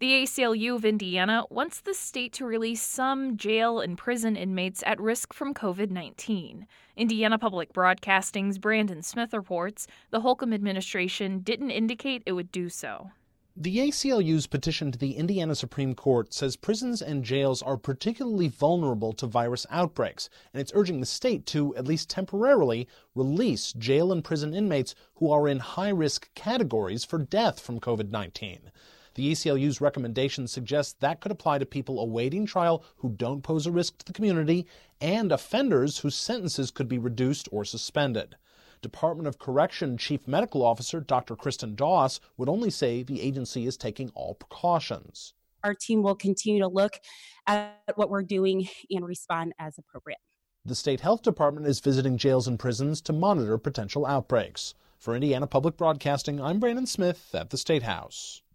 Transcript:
The ACLU of Indiana wants the state to release some jail and prison inmates at risk from COVID-19. Indiana Public Broadcasting's Brandon Smith reports the Holcomb administration didn't indicate it would do so. The ACLU's petition to the Indiana Supreme Court says prisons and jails are particularly vulnerable to virus outbreaks, and it's urging the state to, at least temporarily, release jail and prison inmates who are in high-risk categories for death from COVID-19. The ACLU's recommendation suggests that could apply to people awaiting trial who don't pose a risk to the community and offenders whose sentences could be reduced or suspended. Department of Correction Chief Medical Officer Dr. Kristen Doss would only say the agency is taking all precautions. Our team will continue to look at what we're doing and respond as appropriate. The state health department is visiting jails and prisons to monitor potential outbreaks. For Indiana Public Broadcasting, I'm Brandon Smith at the State House.